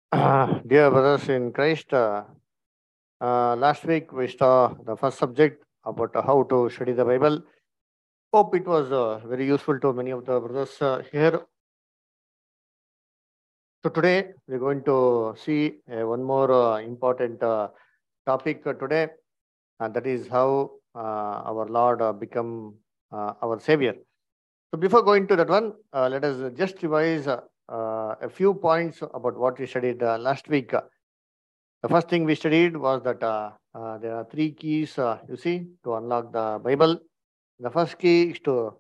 Dear brothers in Christ, last week we saw the first subject about how to study the Bible. Hope it was very useful to many of the brothers here. So today we're going to see one more important topic today, and that is how our Lord become our Savior. So before going to that one, let us just revise a few points about what we studied last week. The first thing we studied was that there are three keys, you see, to unlock the Bible. The first key is to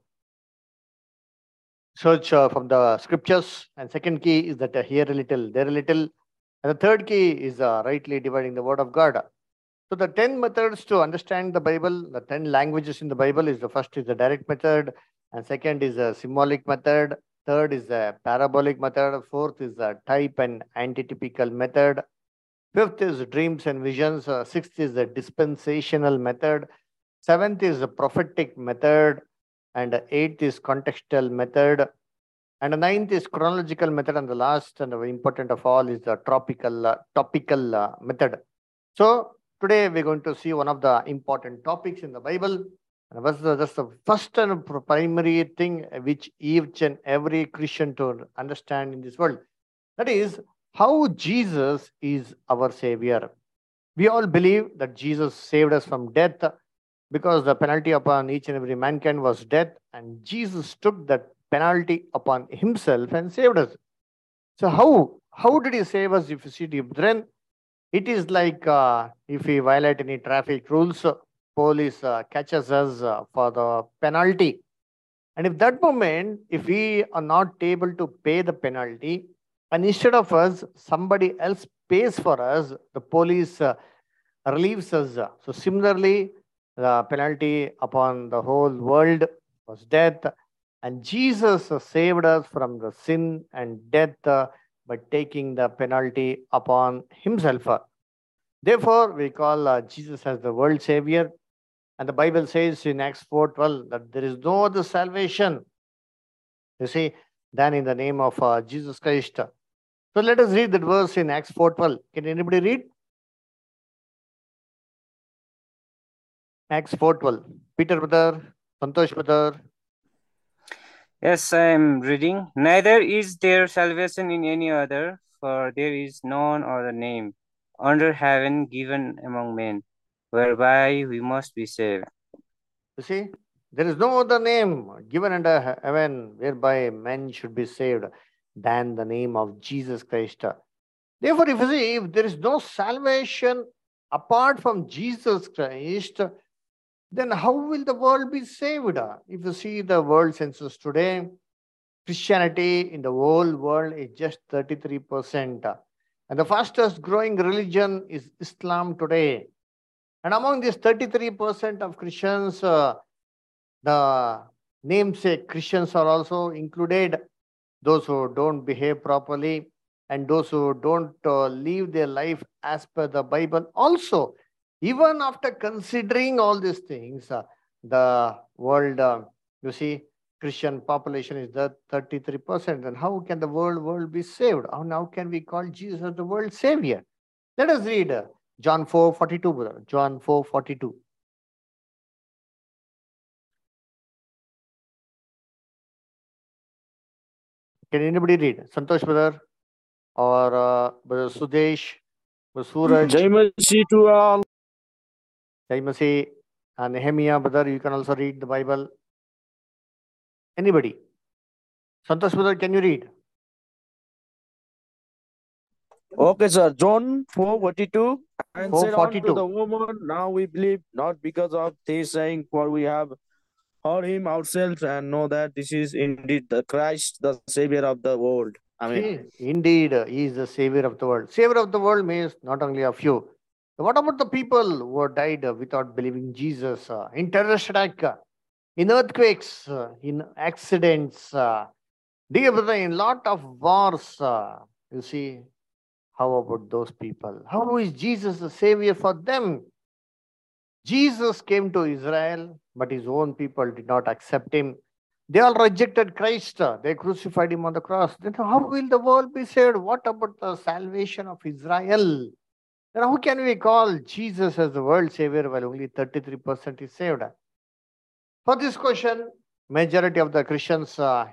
search from the scriptures, and second key is that hear a little, there a little, and the third key is rightly dividing the word of God. So the 10 methods to understand the Bible, the 10 languages in the Bible is the first is the direct method, and second is a symbolic method, third is a parabolic method, fourth is a type and antitypical method, fifth is dreams and visions. Sixth is the dispensational method. Seventh is the prophetic method. And eighth is contextual method. And the ninth is chronological method. And the last and the important of all is the topical method. So today we're going to see one of the important topics in the Bible. And that's the first and primary thing which each and every Christian to understand in this world. That is how Jesus is our Savior. We all believe that Jesus saved us from death because the penalty upon each and every mankind was death, and Jesus took that penalty upon himself and saved us. So how did he save us? If you see, the brethren, it is like if we violate any traffic rules, police catches us for the penalty, and if that moment, if we are not able to pay the penalty, and instead of us, somebody else pays for us, the police relieves us. So similarly, the penalty upon the whole world was death, and Jesus saved us from the sin and death by taking the penalty upon himself. Therefore, we call Jesus as the world savior. And the Bible says in Acts 4:12 that there is no other salvation, you see, than in the name of Jesus Christ. So let us read that verse in Acts 4:12. Can anybody read? Acts 4:12. Peter brother, Santosh brother. Yes, I am reading. Neither is there salvation in any other, for there is none other name under heaven given among men, whereby we must be saved. You see, there is no other name given under heaven whereby men should be saved than the name of Jesus Christ. Therefore, if you see, if there is no salvation apart from Jesus Christ, then how will the world be saved? If you see the world census today, Christianity in the whole world is just 33%. And the fastest growing religion is Islam today. And among these 33% of Christians, the namesake Christians are also included, those who don't behave properly and those who don't live their life as per the Bible. Also, even after considering all these things, the world, you see, Christian population is the 33%. And how can the world be saved? How now can we call Jesus the world savior? Let us read John 4:42, brother. John 4:42. Can anybody read? Santosh brother or brother Sudesh, brother Suraj, Jai Masi to all. Jaimasi, and Nehemiah brother, you can also read the Bible. Anybody? Santosh brother, can you read? Okay, sir. John 4:42 and said unto the 4:42. woman, now we believe, not because of this saying, for we have heard him ourselves and know that this is indeed the Christ, the Savior of the world. Amen. See, indeed, he is the savior of the world. Savior of the world means not only of you. What about the people who have died without believing Jesus? In terrorist attack, in earthquakes, in accidents, dear brother, in lot of wars, you see, how about those people? How is Jesus the savior for them? Jesus came to Israel, but his own people did not accept him. They all rejected Christ. They crucified him on the cross. Then how will the world be saved? What about the salvation of Israel? Then how can we call Jesus as the world savior while only 33% is saved? For this question, majority of the Christians,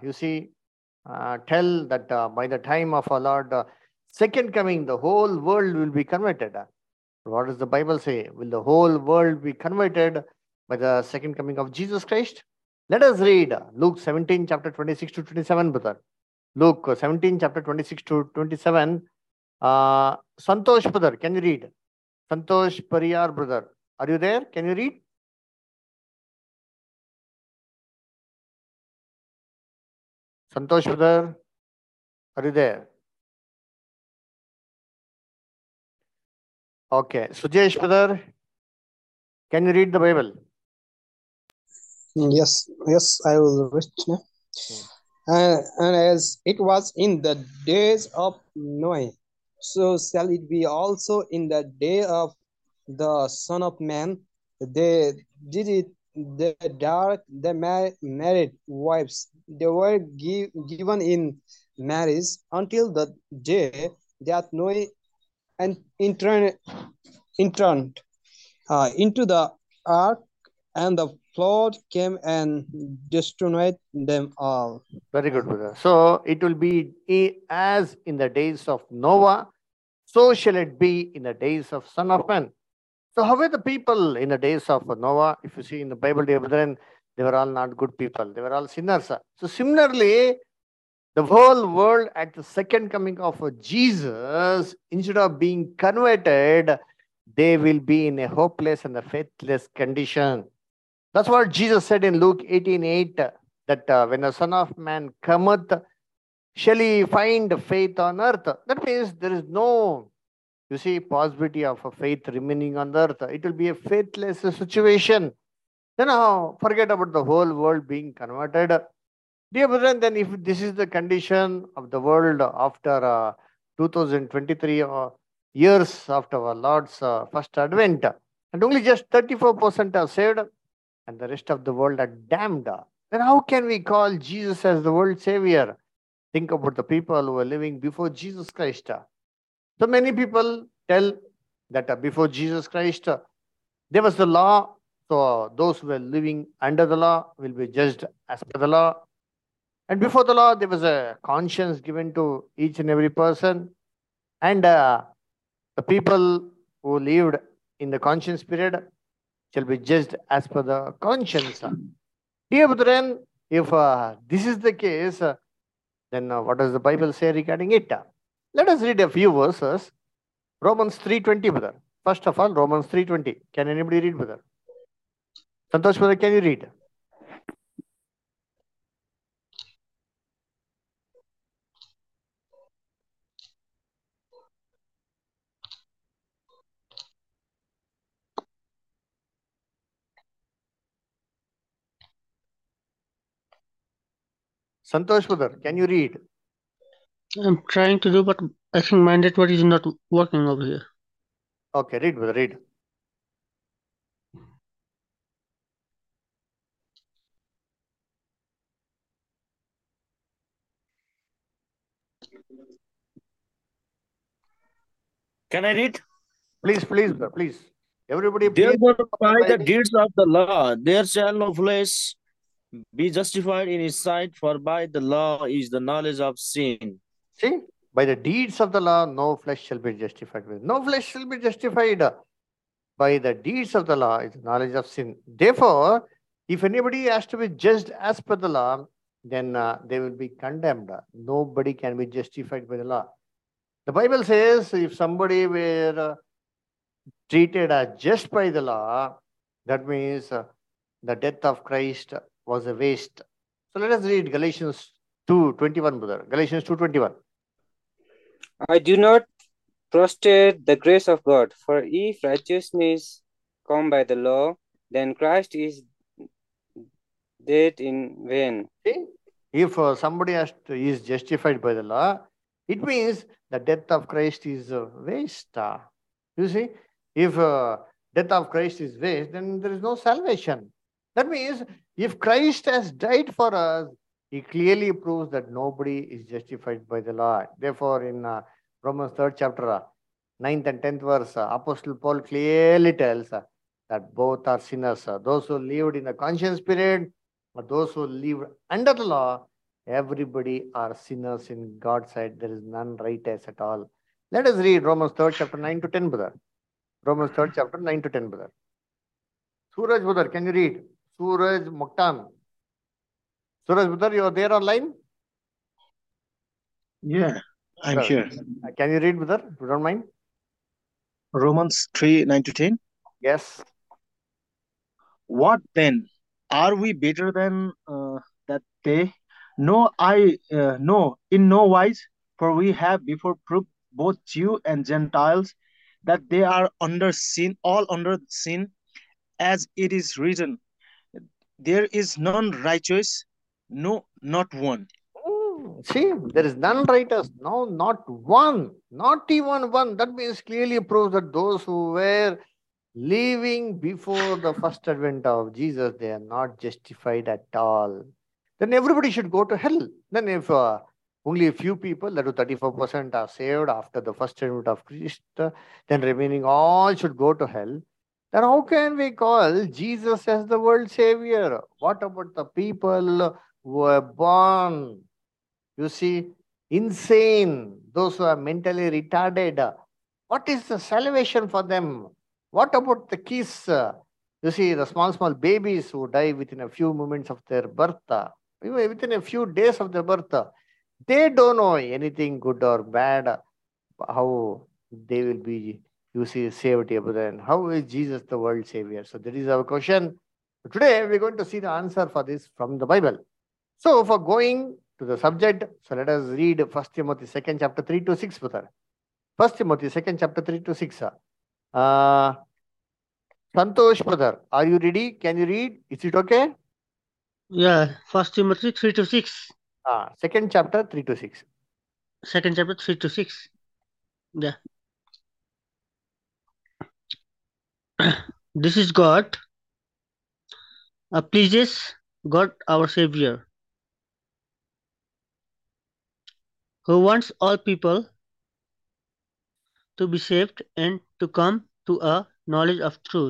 tell that by the time of our Lord second coming, the whole world will be converted. What does the Bible say? Will the whole world be converted by the second coming of Jesus Christ? Let us read Luke 17, chapter 26 to 27, brother. Luke 17, chapter 26 to 27. Santosh, brother, can you read? Santosh Pariyar, brother. Are you there? Can you read? Santosh, brother, are you there? Okay. Sujesh, brother, can you read the Bible? Yes, I will read now. And as it was in the days of Noah, so shall it be also in the day of the Son of Man. They did it, they married wives. They were given in marriage until the day that Noah and entered into the ark, and the flood came and destroyed them all. Very good, brother. So it will be as in the days of Noah, so shall it be in the days of Son of Man. So how were the people in the days of Noah? If you see in the Bible, dear brethren, they were all not good people. They were all sinners. So similarly, the whole world at the second coming of Jesus, instead of being converted, they will be in a hopeless and a faithless condition. That's what Jesus said in Luke 18:8, that when the Son of Man cometh, shall he find faith on earth? That means there is no, possibility of a faith remaining on the earth. It will be a faithless situation. Then forget about the whole world being converted. Dear brethren, then if this is the condition of the world after 2023 years after our Lord's first advent, and only just 34% are saved, and the rest of the world are damned, then how can we call Jesus as the world savior? Think about the people who were living before Jesus Christ. So many people tell that before Jesus Christ, there was the law. So those who were living under the law will be judged as per the law. And before the law, there was a conscience given to each and every person. And the people who lived in the conscience period shall be judged as per the conscience. Dear brethren, if this is the case, then what does the Bible say regarding it? Let us read a few verses. Romans 3:20, brother. First of all, Romans 3:20. Can anybody read, brother? Santosh, brother, can you read? Santosh, brother, can you read? I'm trying to do, but I think my network is not working over here. Okay, read, brother, read. Can I read? Please, brother, please. Everybody, please. Therefore, by the deeds of the law, there shall no flesh be justified in his sight, for by the law is the knowledge of sin. See, by the deeds of the law, no flesh shall be justified. No flesh shall be justified. By the deeds of the law is the knowledge of sin. Therefore, if anybody has to be judged as per the law, then they will be condemned. Nobody can be justified by the law. The Bible says if somebody were treated as just by the law, that means the death of Christ was a waste. So let us read Galatians 2:21, brother. Galatians 2:21. I do not prostrate the grace of God, for if righteousness come by the law, then Christ is dead in vain. See? If somebody is justified by the law, it means the death of Christ is waste. You see, if death of Christ is waste, then there is no salvation. That means If Christ has died for us, he clearly proves that nobody is justified by the law. Therefore, in Romans 3rd chapter, 9th and 10th verse, Apostle Paul clearly tells that both are sinners. Those who lived in the conscience period, or those who lived under the law, everybody are sinners in God's sight. There is none righteous at all. Let us read Romans 3rd chapter 9 to 10, brother. Romans 3rd chapter 9 to 10, brother. Suraj, brother, can you read? Suraj Mokhtan. Suraj, brother, you are there online? Yeah, I'm Brother, here. Can you read, brother, if you don't mind? Romans 3 9 to 10. Yes. What then? Are we better than that they? No, no, in no wise, for we have before proved both Jew and Gentiles that they are under sin, all under sin, as it is written, there is none righteous, no, not one. See, there is none righteous. No, not one. Not even one. That means clearly proves that those who were living before the first advent of Jesus, they are not justified at all. Then everybody should go to hell. Then if only a few people, that is 34% are saved after the first advent of Christ, then remaining all should go to hell. Then how can we call Jesus as the world savior? What about the people who were born, you see, insane, those who are mentally retarded? What is the salvation for them? What about the kids? You see, the small babies who die within a few moments of their birth, even within a few days of their birth, they don't know anything good or bad, how they will be, you see, saved here. Then how is Jesus the world savior? So that is our question. Today we're going to see the answer for this from the Bible. So for going to the subject, so let us read 1 Timothy 2nd chapter 3 to 6, brother. 1 Timothy 2nd chapter 3 to 6. Santosh, brother, are you ready? Can you read? Is it okay? Yeah, 1 Timothy 3 to 6. 2nd chapter 3 to 6. 2nd chapter 3 to 6. Yeah. This is God. Pleases God our Savior, who wants all people to be saved and to come to a knowledge of truth.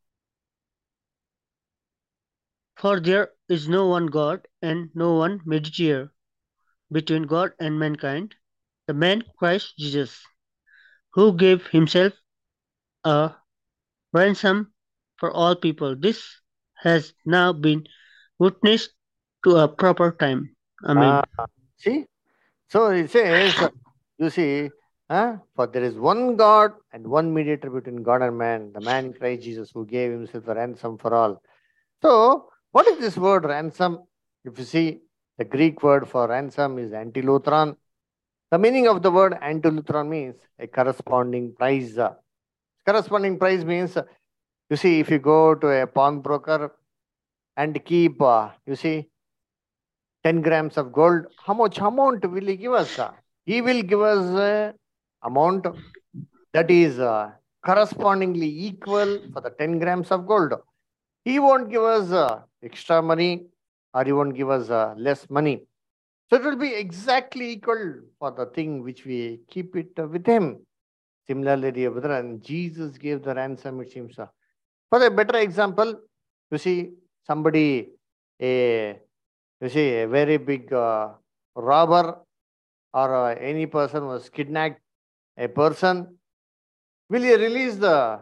For there is no one God and no one mediator between God and mankind, the man Christ Jesus, who gave himself a ransom for all people. This has now been witnessed to a proper time. Amen. See? So it says, you see, for there is one God and one mediator between God and man, the man Christ Jesus, who gave himself a ransom for all. So, what is this word ransom? If you see, the Greek word for ransom is antilutron. The meaning of the word antilutron means a corresponding price. Corresponding price means, you see, if you go to a pawnbroker and keep, you see, 10 grams of gold, how much amount will he give us? He will give us amount that is correspondingly equal for the 10 grams of gold. He won't give us extra money, or he won't give us less money. So it will be exactly equal for the thing which we keep it with him. Similarly, dear brother, and Jesus gave the ransom, it seems. For a better example, you see, somebody, a very big robber or any person was kidnapped a person, will you release the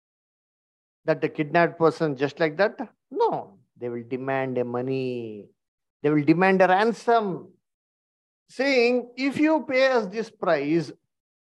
kidnapped person just like that? No, they will demand a money. They will demand a ransom, saying, if you pay us this price,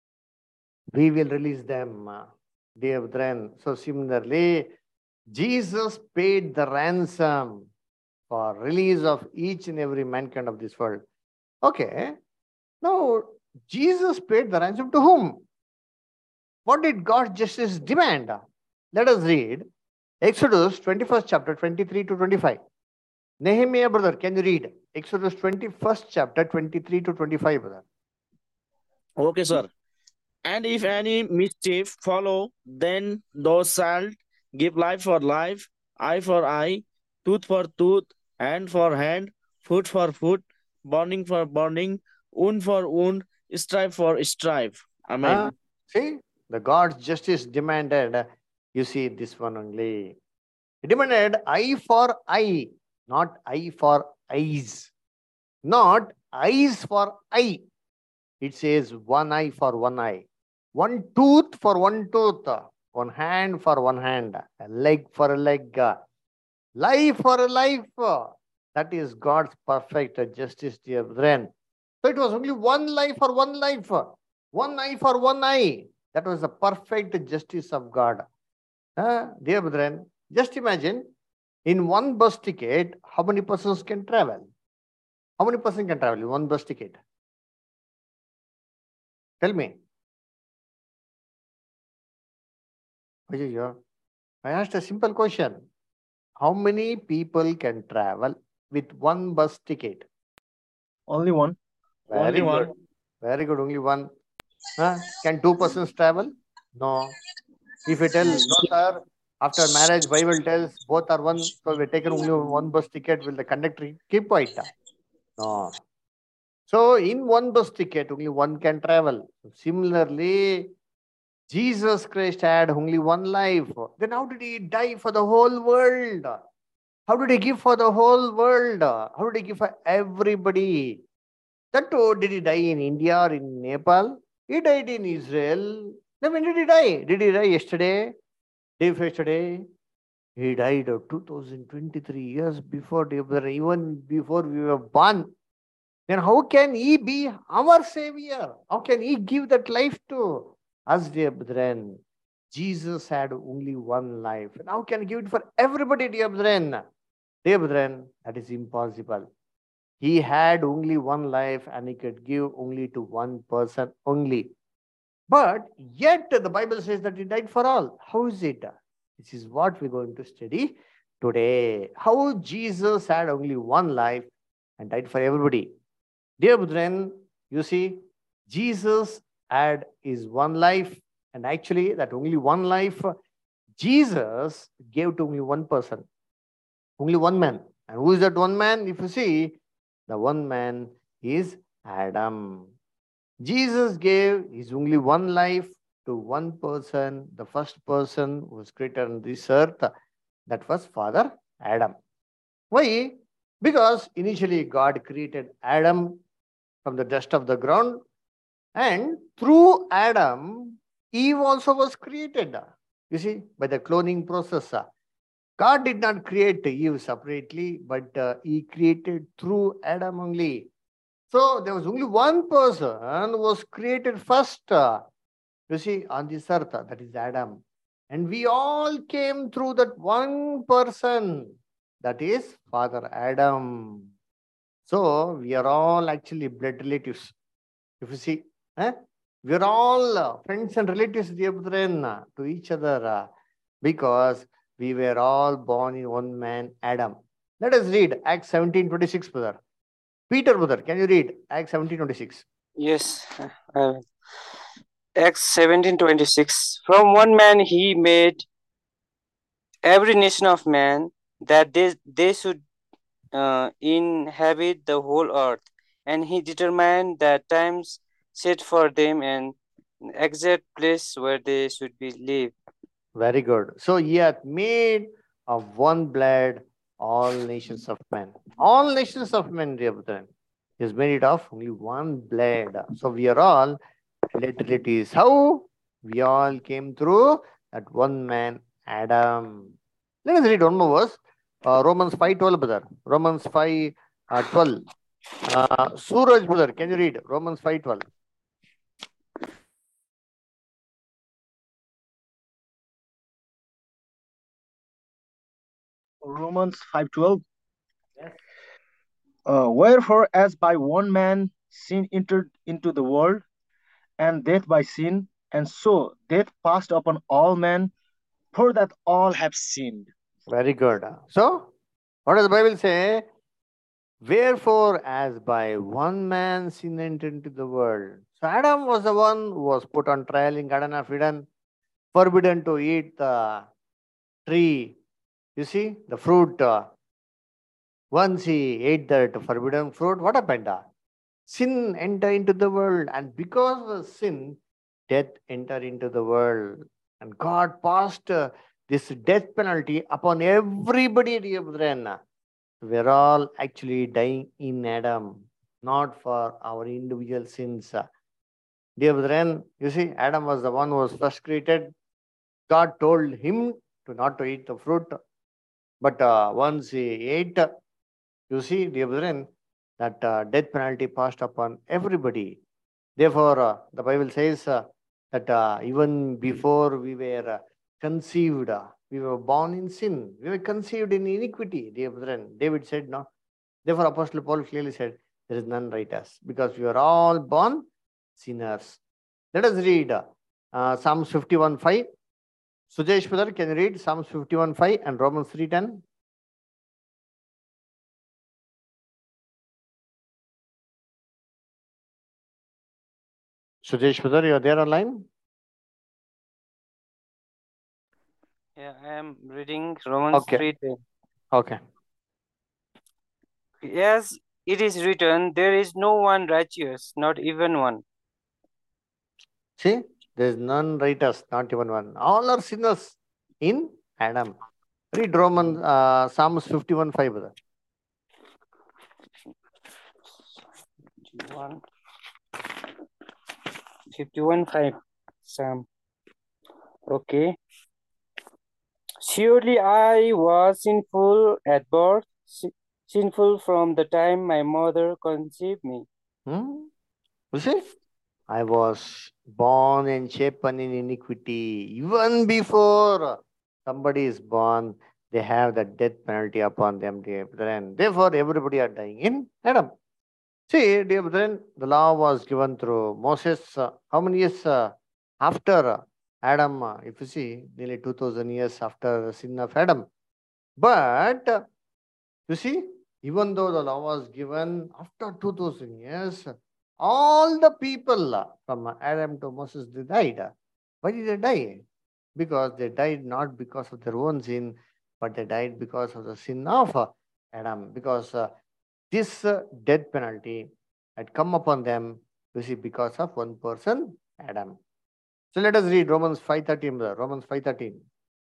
we will release them, dear brethren. So similarly, Jesus paid the ransom for release of each and every mankind of this world. Okay. Now, Jesus paid the ransom to whom? What did God's justice demand? Let us read Exodus 21st chapter 23 to 25. Nehemiah, brother, can you read Exodus 21st chapter 23 to 25, brother? Okay, sir. And if any mischief follow, then thou shalt give life for life, eye for eye, tooth for tooth, hand for hand, foot for foot, burning for burning, wound for wound, stripe for stripe. Amen. Huh? See, the God's justice demanded, you see, this one only. It demanded eye for eye, not eye for eyes. Not eyes for eye. It says one eye for one eye. One tooth for one tooth. One hand for one hand. A leg for a leg. Life for a life. That is God's perfect justice, dear brethren. So it was only one life for one life. One eye for one eye. That was the perfect justice of God. Dear brethren, just imagine, in one bus ticket, how many persons can travel? How many persons can travel in one bus ticket? Tell me. I asked a simple question. How many people can travel with one bus ticket? Only one. Very good. Very good. Only one. Can two persons travel? No. If you tell, no, sir, after marriage, Bible tells both are one, so we're taking only one bus ticket, will the conductor keep quiet? No. So in one bus ticket, only one can travel. Similarly, Jesus Christ had only one life. Then how did he die for the whole world? How did he give for the whole world? How did he give for everybody? That too, did he die in India or in Nepal? He died in Israel. Then when did he die? Did he die yesterday? Day before yesterday? He died 2023 years before, even before we were born. Then how can he be our savior? How can he give that life to us, dear brethren? Jesus had only one life. And how can he give it for everybody, dear brethren? Dear brethren, that is impossible. He had only one life and he could give only to one person only. But yet the Bible says that he died for all. How is it? This is what we're going to study today. How Jesus had only one life and died for everybody. Dear brethren, you see, Jesus had his one life, and actually that only one life Jesus gave to only one person, only one man. And who is that one man? If you see, the one man is Adam. Jesus gave his only one life to one person, the first person who was created on this earth. That was Father Adam. Why? Because initially God created Adam from the dust of the ground, and through Adam, Eve also was created. You see, by the cloning process. God did not create Eve separately, but he created through Adam only. So there was only one person who was created first, you see, on this earth, that is Adam. And we all came through that one person, that is Father Adam. So we are all actually blood relatives. If you see, we are all friends and relatives, dear brethren, to each other, because we were all born in one man, Adam. Let us read Acts 17:26, brother. Peter, brother, can you read Acts 17:26? Yes. Acts 17:26. From one man he made every nation of man, that they should inhabit the whole earth, and he determined the times set for them and exact place where they should be live. Very good. So he hath made of one blood all nations of men. All nations of men, dear brethren. He has made it of only one blood. So we are all relatives. How? We all came through that one man, Adam. Let us read one more verse. Romans 5:12, brother. Romans 5:12. Suraj, brother, can you read Romans 5:12? Romans 5:12. Yes. Wherefore, as by one man sin entered into the world, and death by sin, and so death passed upon all men, for that all have sinned. Very good. So, what does the Bible say? Wherefore, as by one man sin entered into the world. So Adam was the one who was put on trial in Garden of Eden, forbidden to eat the tree. You see, the fruit Once he ate that forbidden fruit, what happened? Sin entered into the world, and because of sin, death entered into the world. And God passed this death penalty upon everybody, dear brethren. We're all actually dying in Adam, not for our individual sins. Dear brethren, you see, Adam was the one who was first created. God told him to not to eat the fruit, but once he ate, you see, dear brethren, that death penalty passed upon everybody. Therefore, the Bible says that even before we were conceived, we were born in sin. We were conceived in iniquity, dear brethren. David said, no. Therefore, Apostle Paul clearly said, there is none righteous, because we are all born sinners. Let us read Psalms 51:5. Sujesh brother, can you read Psalms 51:5 and Romans 3:10? Sujesh brother, you are there online? Yeah, I am reading Romans Okay. 3:10. Okay. Yes, it is written, there is no one righteous, not even one. See, there is none righteous, not even one. All are sinners in Adam. Read Romans, Psalms 51:5, brother. 51:5, Psalm. Okay. Surely I was sinful at birth, sinful from the time my mother conceived me. You see, I was born and shapen in iniquity. Even before somebody is born, they have the death penalty upon them, dear brethren. Therefore, everybody are dying in Adam. See, dear brethren, the law was given through Moses. How many years after Adam? If you see, nearly 2000 years after the sin of Adam. But you see, even though the law was given after 2000 years, all the people from Adam to Moses, they died. Why did they die? Because they died not because of their own sin, but they died because of the sin of Adam. Because this death penalty had come upon them, you see, because of one person, Adam. So let us read Romans 5:13, brother. Romans 5:13.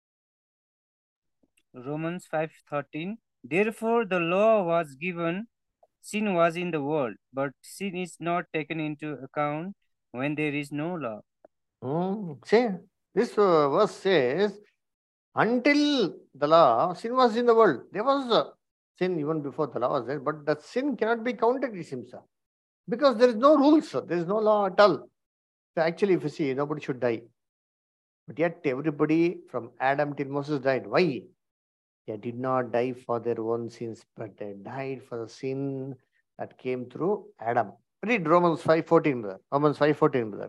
Romans 5:13. Therefore the law was given, sin was in the world, but sin is not taken into account when there is no law. See, this verse says, until the law, sin was in the world. There was sin even before the law was there, but that sin cannot be counted, it seems, because there is no rules, there is no law at all. So actually, if you see, nobody should die. But yet everybody from Adam till Moses died. Why? They did not die for their own sins, but they died for the sin that came through Adam. Read Romans 5:14, brother. Romans 5:14, brother.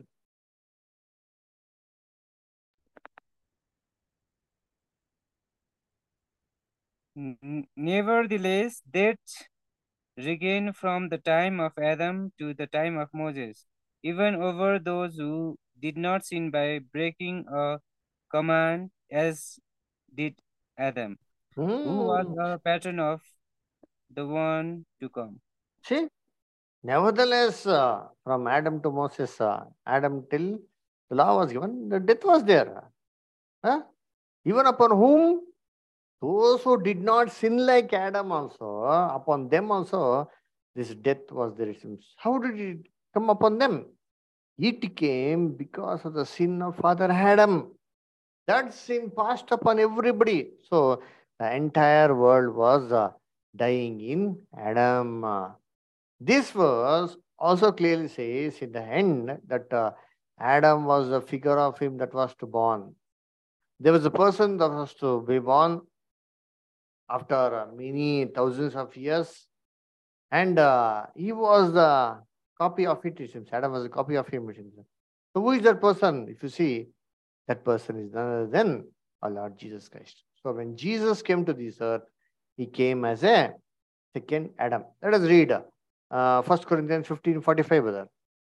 Nevertheless, death regained from the time of Adam to the time of Moses, even over those who did not sin by breaking a command, as did Adam, who was a pattern of the one to come. See, nevertheless, from Adam to Moses, Adam till the law was given, the death was there. Even upon whom? Those who did not sin like Adam also, upon them also, this death was there. How did it come upon them? It came because of the sin of Father Adam. That sin passed upon everybody. So the entire world was dying in Adam. This verse also clearly says in the end that Adam was a figure of him that was to born. There was a person that was to be born after many thousands of years, and he was the copy of it. Adam was a copy of him. So who is that person? If you see, that person is none other than our Lord Jesus Christ. So when Jesus came to this earth, he came as a second Adam. Let us read 1 Corinthians 15:45, brother.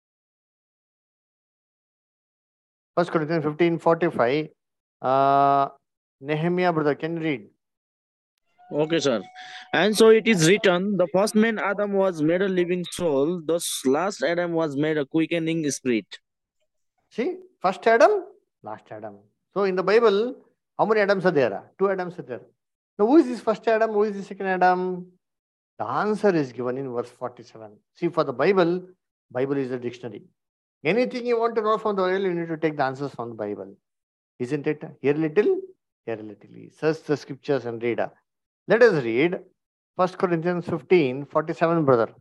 1 Corinthians 15:45. Nehemiah, brother, can you read? Okay, sir. And so it is written, the first man Adam was made a living soul, the last Adam was made a quickening spirit. See, first Adam, last Adam. So in the Bible, how many Adams are there? Two Adams are there. Now, who is this first Adam? Who is the second Adam? The answer is given in verse 47. See, for the Bible, Bible is a dictionary. Anything you want to know from the Bible, you need to take the answers from the Bible. Isn't it? Here a little, here a little. Search the scriptures and read. Let us read 1 Corinthians 15, 47, brother.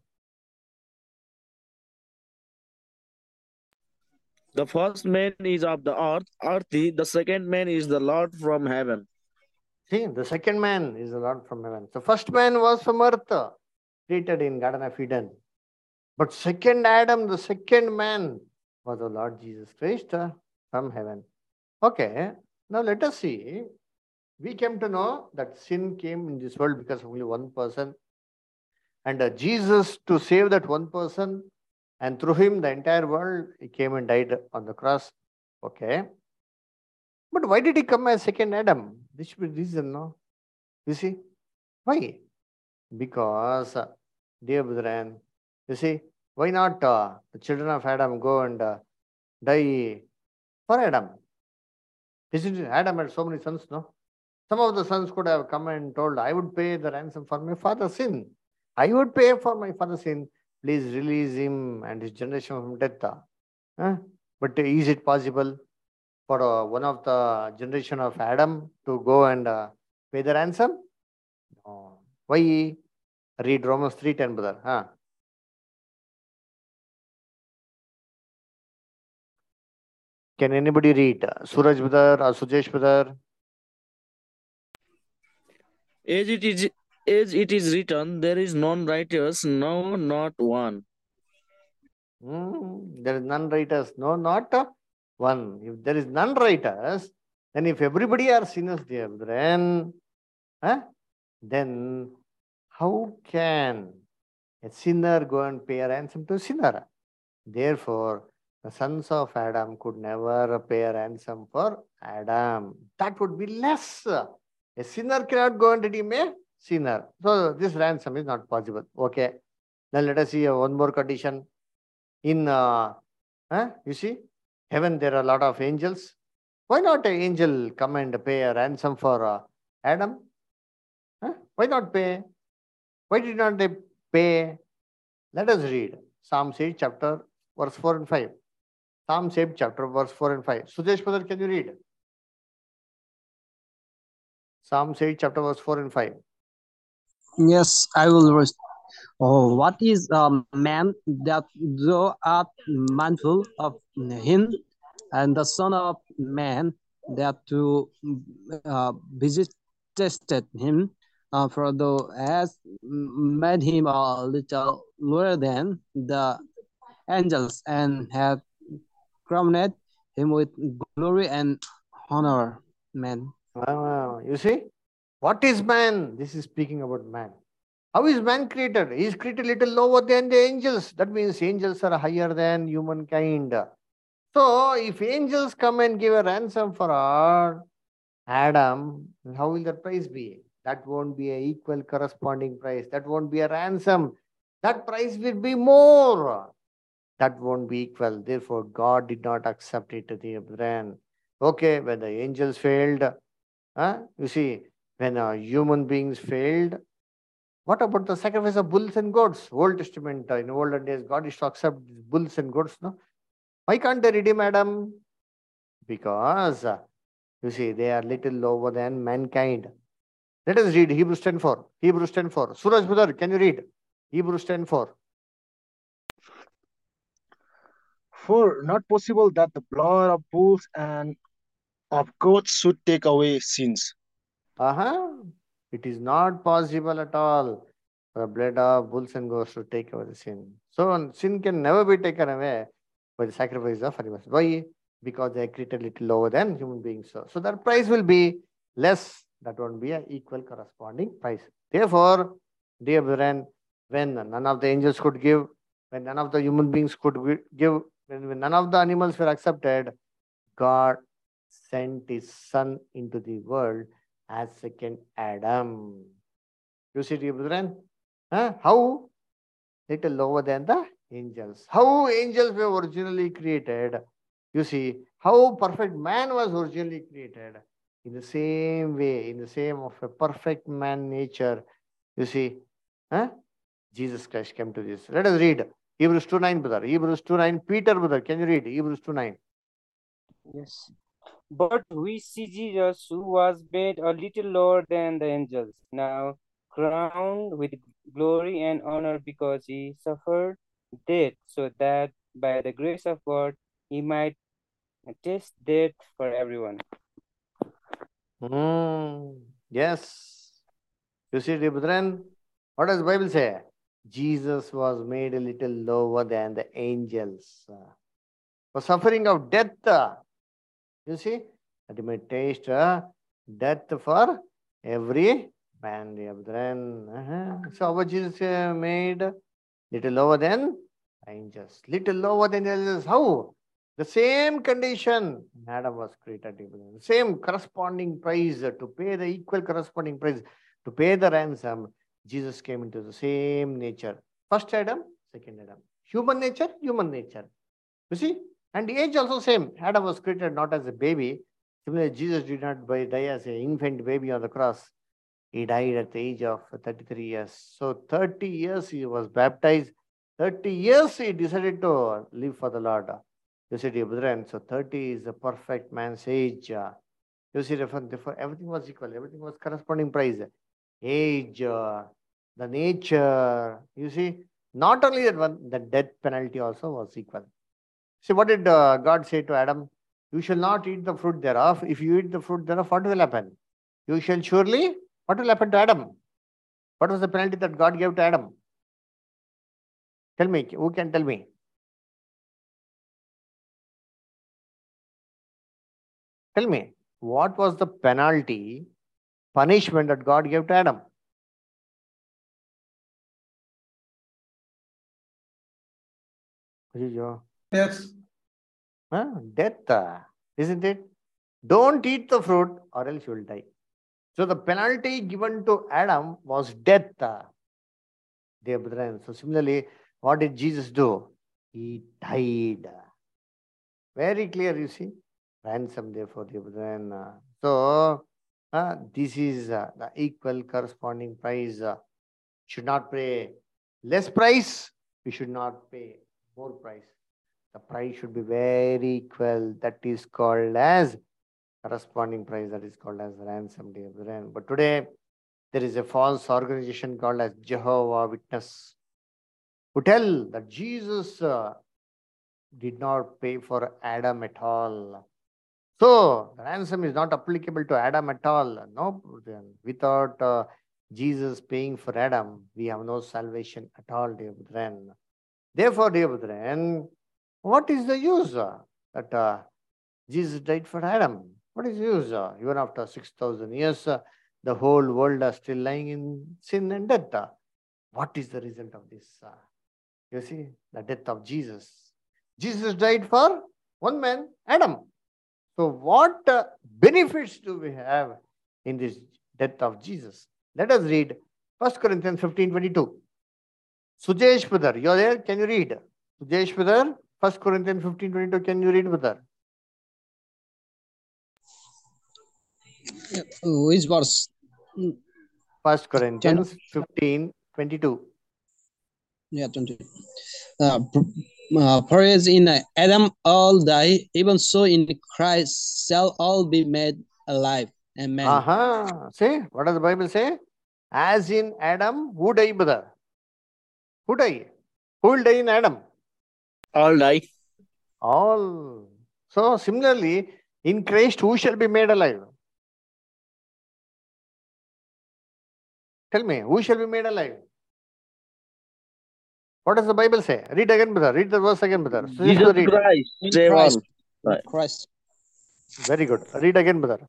The first man is of the earth, earthy, the second man is the Lord from heaven. See, the second man is the Lord from heaven. The first man was from earth, created in Garden of Eden. But second Adam, the second man, was the Lord Jesus Christ from heaven. Okay, now let us see. We came to know that sin came in this world because of only one person. And Jesus, to save that one person, and through him, the entire world, he came and died on the cross. Okay. But why did he come as second Adam? This should be the reason, no? You see? Why? Because, dear brethren, you see, why not the children of Adam go and die for Adam? Isn't it? Adam had so many sons, no? Some of the sons could have come and told, I would pay the ransom for my father's sin. I would pay for my father's sin. Please release him and his generation from death. But is it possible for one of the generation of Adam to go and pay the ransom? No. Why? Read Romans 3:10, brother. Can anybody read? Suraj brother or Sujesh brother? As it is written, there is none righteous, no, not one. There is none righteous. No, not one. If there is none righteous, then if everybody are sinners, dear brethren, then how can a sinner go and pay a ransom to a sinner? Therefore, the sons of Adam could never pay a ransom for Adam. That would be less. A sinner cannot go and redeem a sinner. So this ransom is not possible. Okay. Now let us see one more condition. In, you see, heaven there are a lot of angels. Why not an angel come and pay a ransom for Adam? Why not pay? Why did not they pay? Let us read Psalm 8 chapter verse 4 and 5. Psalm 8 chapter verse 4 and 5. Sujesh brother, can you read? Psalm 8 chapter verse 4 and 5. Yes, I will read. Oh, what is a man that thou art mindful of him, and the Son of Man that to visited him, for thou hast made him a little lower than the angels, and have crowned him with glory and honor. Man. You see, what is man? This is speaking about man. How is man created? He is created little lower than the angels. That means angels are higher than humankind. So, if angels come and give a ransom for our Adam, how will the price be? That won't be an equal corresponding price. That won't be a ransom. That price will be more. That won't be equal. Therefore, God did not accept it to the brethren. Okay, when the angels failed, you see, when human beings failed, what about the sacrifice of bulls and goats? Old Testament, in olden days, God used to accept bulls and goats, no? Why can't they redeem Adam? Because, you see, they are little lower than mankind. Let us read Hebrews 10:4. Hebrews 10:4. Suraj brother, can you read? Hebrews 10:4. For not possible that the blood of bulls and of goats should take away sins. It is not possible at all for the blood of bulls and goats to take away the sin. So sin can never be taken away by the sacrifice of animals. Why? Because they are created a little lower than human beings. So their price will be less. That won't be an equal corresponding price. Therefore, dear brethren, when none of the angels could give, when none of the human beings could give, when none of the animals were accepted, God sent his son into the world as second Adam. You see, dear brethren, how little lower than the angels. How angels were originally created. You see, how perfect man was originally created. In the same way, in the same of a perfect man nature, you see, Jesus Christ came to this. Let us read Hebrews 2:9, brother. Hebrews 2:9. Peter, brother, can you read Hebrews 2:9? Yes. But we see Jesus, who was made a little lower than the angels, now crowned with glory and honor because he suffered death, so that by the grace of God he might taste death for everyone. Yes. You see, dear brethren, what does the Bible say? Jesus was made a little lower than the angels. For suffering of death, you see, that he may taste death for every man, dear brethren. So our Jesus made little lower than angels. Little lower than angels. How? The same condition Adam was created. The same corresponding price to pay the equal corresponding price to pay the ransom. Jesus came into the same nature. First Adam, second Adam. Human nature, human nature. You see? And the age also same. Adam was created not as a baby. Similarly, Jesus did not die as an infant baby on the cross. He died at the age of 33 years. So 30 years he was baptized. 30 years he decided to live for the Lord. You see, dear brethren, so 30 is the perfect man's age. You see, therefore everything was equal. Everything was corresponding price. Age, the nature. You see, not only that one, the death penalty also was equal. See, what did God say to Adam? You shall not eat the fruit thereof. If you eat the fruit thereof, what will happen? You shall surely, what will happen to Adam? What was the penalty that God gave to Adam? Tell me, who can tell me? Tell me, what was the penalty, punishment that God gave to Adam? Yes. Death, isn't it? Don't eat the fruit or else you will die. So the penalty given to Adam was death. Dear brethren. So similarly, what did Jesus do? He died. Very clear, you see. Ransom, therefore, dear brethren. So this is the equal corresponding price. Should not pay less price. We should not pay more price. The price should be very equal. That is called as corresponding price. That is called as ransom, dear brethren. But today, there is a false organization called as Jehovah Witness who tell that Jesus did not pay for Adam at all. So, the ransom is not applicable to Adam at all. No, without Jesus paying for Adam, we have no salvation at all, dear brethren. Therefore, dear brethren, what is the use that Jesus died for Adam? What is the use? Even after 6,000 years, the whole world is still lying in sin and death. What is the result of this? You see, the death of Jesus. Jesus died for one man, Adam. So what benefits do we have in this death of Jesus? Let us read 1 Corinthians 15:22. Sujesh brother, you're there? Can you read? Sujesh brother, 1 Corinthians 15:22. Can you read, brother? Which verse? 1 Corinthians 15:22. Yeah, 20. For as in Adam all die, even so in Christ shall all be made alive. Amen. See, what does the Bible say? As in Adam, who die, brother? Who die? Who will die in Adam? All die. All. So similarly, in Christ, who shall be made alive? Tell me, who shall be made alive? What does the Bible say? Read again, brother. Read the verse again, brother. Jesus read. Christ. Save Christ. all. Right. Christ. Very good. Read again, brother.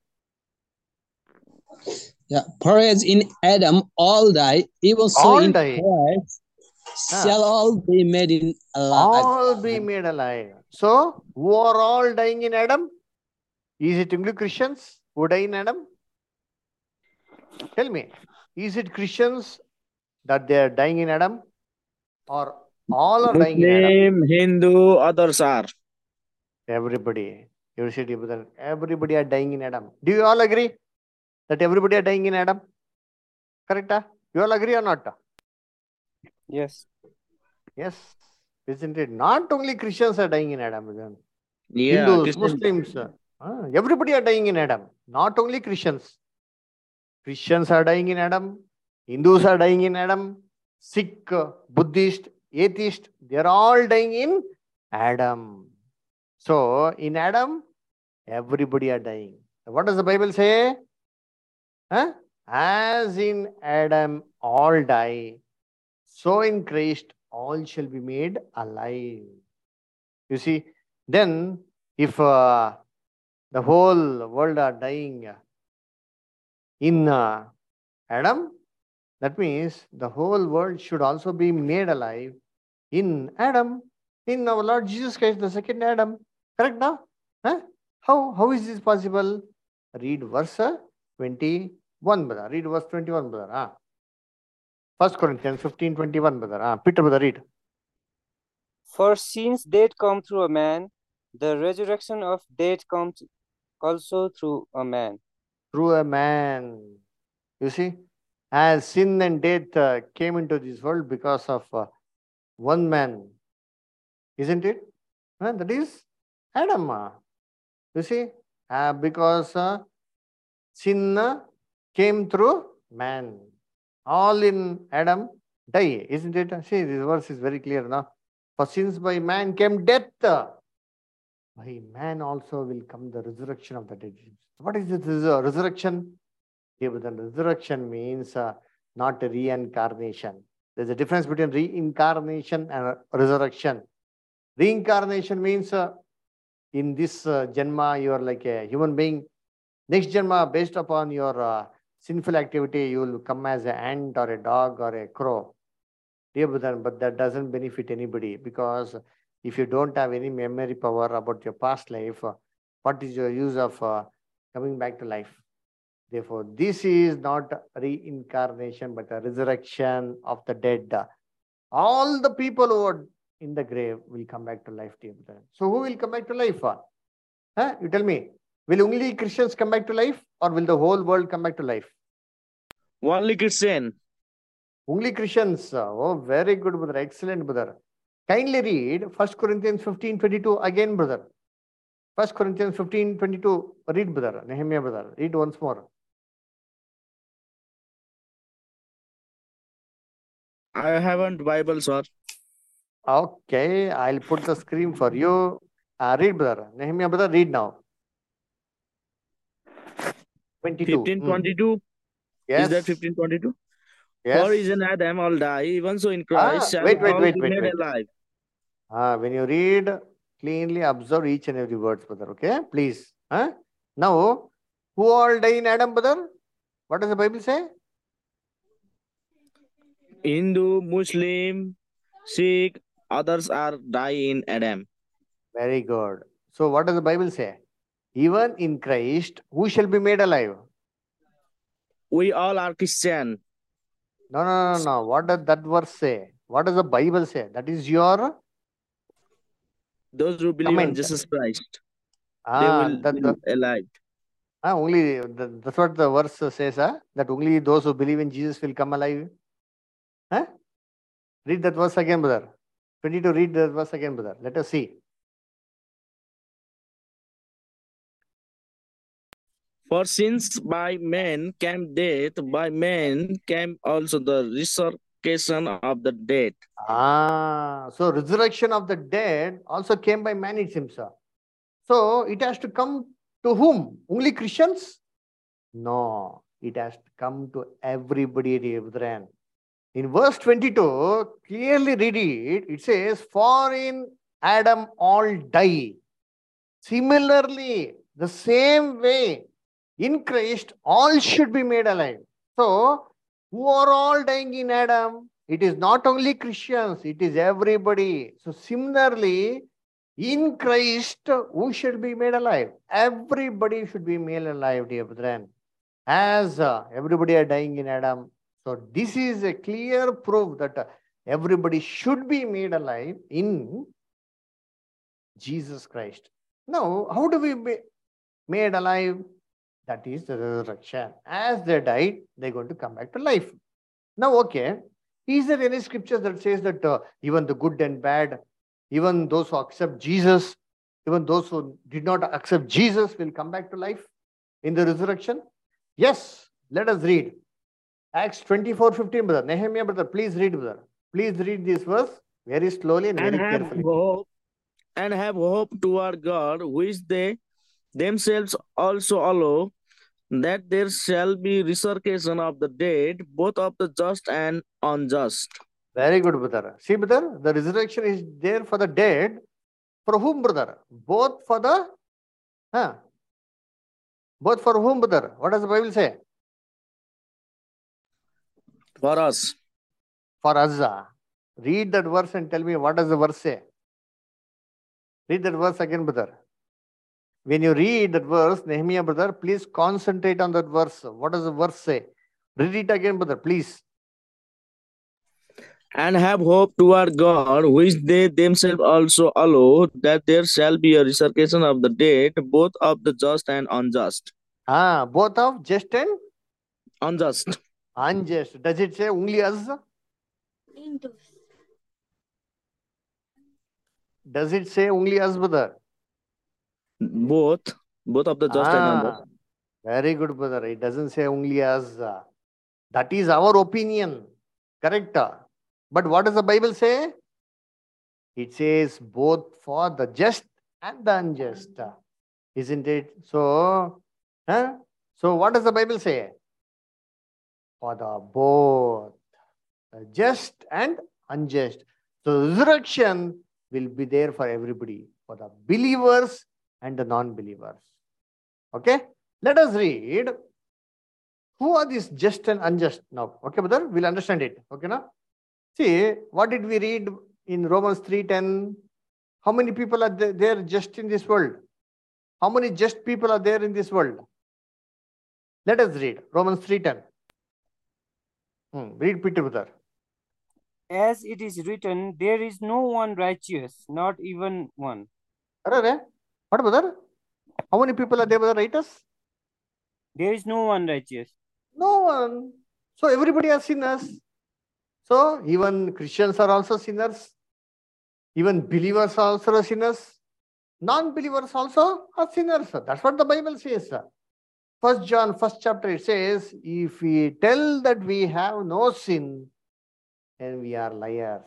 Yeah. For as in Adam all die, even so All in die. Christ shall all be made alive. All be made alive. So, who are all dying in Adam? Is it only Christians who die in Adam? Tell me. Is it Christians that they are dying in Adam? Or all are dying in Adam? Muslim, Hindu, others are. Everybody. University, everybody are dying in Adam. Do you all agree that everybody are dying in Adam? Correct? You all agree or not? Yes. Yes. Isn't it? Not only Christians are dying in Adam. Yeah, Hindus, Christian. Muslims, everybody are dying in Adam. Not only Christians. Christians are dying in Adam. Hindus are dying in Adam. Sikh, Buddhist, atheist, they are all dying in Adam. So in Adam, everybody are dying. What does the Bible say? As in Adam all die, so in Christ all shall be made alive. You see, then if the whole world are dying in Adam, that means the whole world should also be made alive in Adam, in our Lord Jesus Christ, the second Adam. Correct now? How is this possible? Read verse 21, brother. Read verse 21, brother. 1 Corinthians 15:21, brother. Peter, brother, read. For since death come through a man, the resurrection of death comes also through a man. Through a man. You see, as sin and death came into this world because of one man, isn't it? That is Adam. You see, because sin came through man. All in Adam die, isn't it? See, this verse is very clear now. For since by man came death, by man also will come the resurrection of the dead. What is this resurrection? Then resurrection means not a reincarnation. There's a difference between reincarnation and resurrection. Reincarnation means in this Janma, you are like a human being. Next Janma, based upon your sinful activity, you will come as an ant or a dog or a crow. But that doesn't benefit anybody, because if you don't have any memory power about your past life, what is your use of coming back to life? Therefore, this is not reincarnation, but a resurrection of the dead. All the people who are in the grave will come back to life. So who will come back to life? You tell me. Will only Christians come back to life, or will the whole world come back to life? Only Christian. Only Christians. Oh, very good, brother. Excellent, brother. Kindly read 1 Corinthians 15:22 again, brother. 1 Corinthians 15:22. Read, brother. Nehemiah, brother. Read once more. I haven't Bible, sir. Okay, I'll put the screen for you. Read, brother. Nehemiah, brother, read now. 22. 15:22. Yes. Is that 15:22? Yes. For is in Adam all die, even so in Christ shall wait. all be made alive. When you read, cleanly observe each and every word, brother. Okay, please. Now, who all die in Adam, brother? What does the Bible say? Hindu, Muslim, Sikh, others are die in Adam. Very good. So, what does the Bible say? Even in Christ, who shall be made alive? We all are Christian. No. What does that verse say? What does the Bible say? That is your those who believe comment. on Jesus Christ. They will be alive. That's what the verse says, that only those who believe in Jesus will come alive. Read that verse again, brother. 22, read that verse again, brother. Let us see. For since by men came death, by men came also the resurrection of the dead. So resurrection of the dead also came by man, it seems. So it has to come to whom? Only Christians? No, it has to come to everybody, brethren. In verse 22, clearly read it. It says, for in Adam all die. Similarly, the same way, in Christ, all should be made alive. So, who are all dying in Adam? It is not only Christians, it is everybody. So, similarly, in Christ, who should be made alive? Everybody should be made alive, dear brethren. As everybody are dying in Adam, So this is a clear proof that everybody should be made alive in Jesus Christ. Now, how do we be made alive? That is the resurrection. As they died, they're going to come back to life. Now, okay, is there any scripture that says that even the good and bad, even those who accept Jesus, even those who did not accept Jesus will come back to life in the resurrection? Yes, let us read. Acts 24:15, brother. Nehemiah, brother, please read, brother. Please read this verse very slowly and And very have carefully. hope, and have hope toward God, which they themselves also allow, that there shall be resurrection of the dead, both of the just and unjust. Very good, brother. See, brother, the resurrection is there for the dead. For whom, brother? Both for the, both for whom, brother? What does the Bible say? For us. For us. Read that verse and tell me what does the verse say. Read that verse again, brother. When you read that verse, Nehemiah, brother, please concentrate on that verse. What does the verse say? Read it again, brother, please. And have hope toward God, which they themselves also allow, that there shall be a resurrection of the dead, both of the just and unjust. Both of just and Unjust. unjust. Does it say only us? Does it say only us, brother? Both of the just and unjust. Very good, brother. It doesn't say only us. That is our opinion. Correct. But what does the Bible say? It says both for the just and the unjust. Isn't it? So, so what does the Bible say? For the both, the just and unjust. So resurrection will be there for everybody, for the believers and the non-believers. Okay? Let us read. Who are these just and unjust now? Okay, brother? We'll understand it. Okay, now? See, what did we read in Romans 3:10? How many people are there just in this world? How many just people are there in this world? Let us read Romans 3:10. Read, Peter, brother. As it is written, there is no one righteous, not even one. What, brother? How many people are there, brother? Write us. There is no one righteous. No one. So everybody are sinners. So even Christians are also sinners. Even believers are also sinners. Non-believers also are sinners. That's what the Bible says. 1 John, 1st chapter, it says, if we tell that we have no sin, then we are liars.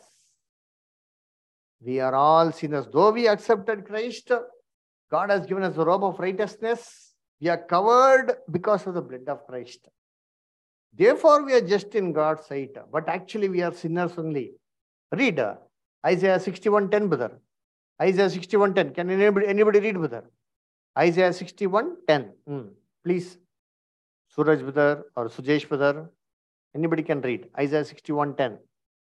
We are all sinners. Though we accepted Christ, God has given us the robe of righteousness. We are covered because of the blood of Christ. Therefore, we are just in God's sight. But actually, we are sinners only. Read Isaiah 61:10, brother. Isaiah 61:10. Can anybody read, brother? Isaiah 61:10. Please. Suraj, brother, or Sujesh, brother. Anybody can read. Isaiah 61:10.